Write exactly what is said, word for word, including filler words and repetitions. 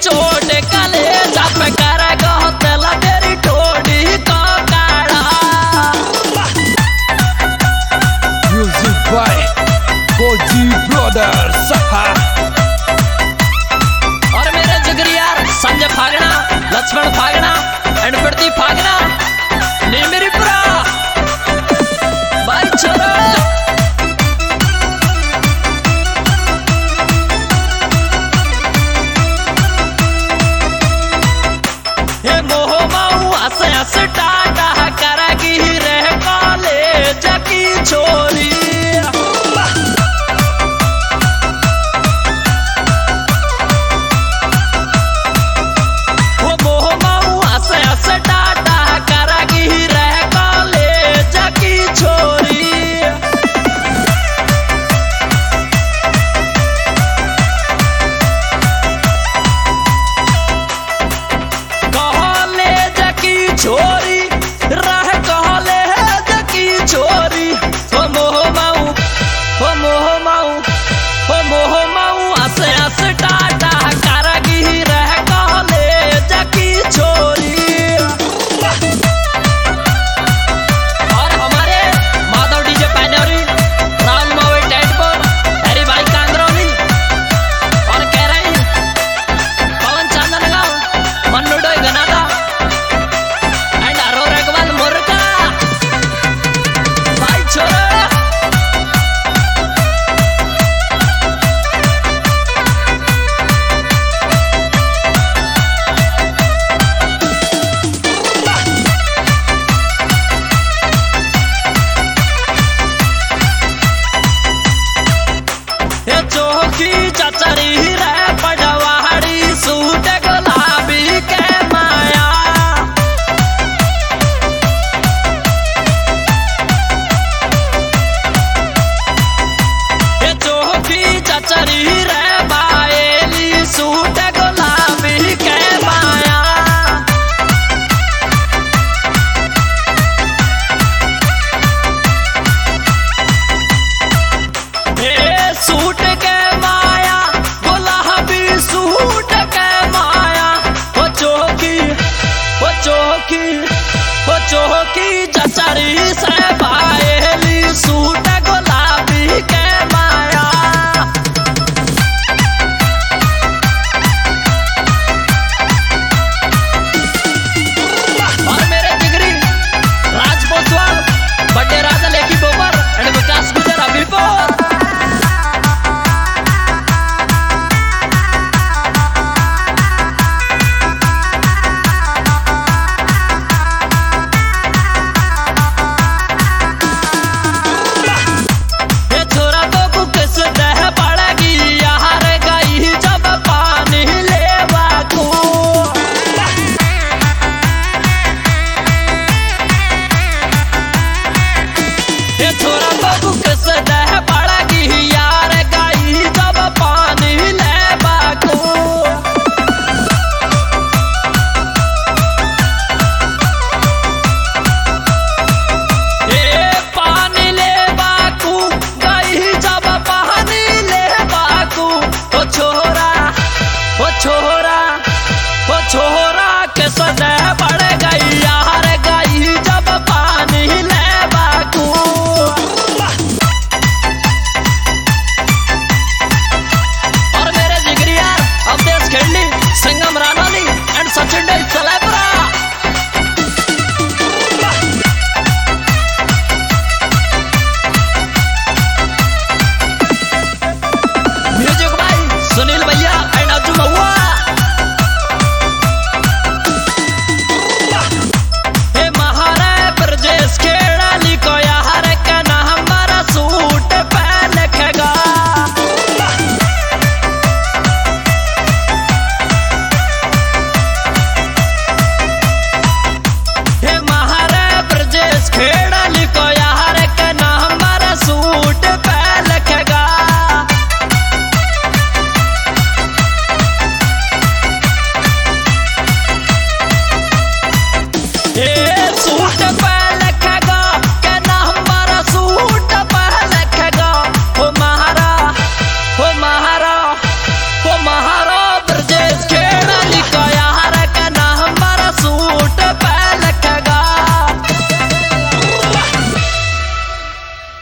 चोट कले जब कर कहतला तेरी ठोड़ी को काढ़ा। Music by Koji Brothers। और मेरे जिगरी यार संजय फागना, लक्ष्मण फागना एंड प्रदीप फागना नीमिरीपुरा भाई छोरा। टाटा करगी रह कॉलेज की छोरी। वो मोह माऊ हंस हंस टाटा करगी रह कॉलेज की छोरी। कॉलेज की छोरी रह कॉलेज की छोरी। हो मोह माऊ हो मोह माऊ हो मोह माऊ हंस हंस टाटा करगी रह कॉलेज की छोरी। और हमारे माधव डीजे पैनौरी, राहुल मावे टेटपुर, हरी भाई कांगरौली और कह रही पवन चांदनगांव, मन्नू डोई गनादा एंड अरो रघुवन मुर्गा भाई छोरा। ये चौकी चचरी रे पडवाड़ी सूट गुलाबी के माया। ये चौकी चचरी रे बाएली सूट गुलाबी के माया। हे सूट के माया गुलाबी सूट के माया। हो चौकी हो चौकी हो चौकी चचरी से बाएली सूट गुलाबी के माया। और मेरे जिगरी राज पोसवाल, बड्डे राजा लेखी बोबर एंड विकास गुजर अभिपुर। ये छोरा तो कुकिस दह पड़गी यार गई जब पानी लेवा को। ये छोरा तो कुकिस दह पड़गी यार गई जब पानी लेवा को। ए पानी ले बाकू गई जब पानी ले बाकू। ओ छोरा ओ छोरा ओ छोरा के सदह पड़ गई यार गई जब पानी ले बाकू। और मेरे जिगरी यार अवधेश खेड़ली, संगम रानौली एंड सचिन डे सलेपुरा। म्यूजिक भाई सुनील भैया एंड अज्जू महुआ। हे महाराज ब्रजेश खेड़ाली को यार का नाम हमारा सूट पहन लिखेगा। हे महाराज ब्रजेश खेड़ाली को यार का नाम हमारा सूट पहन लिखेगा। हे सूट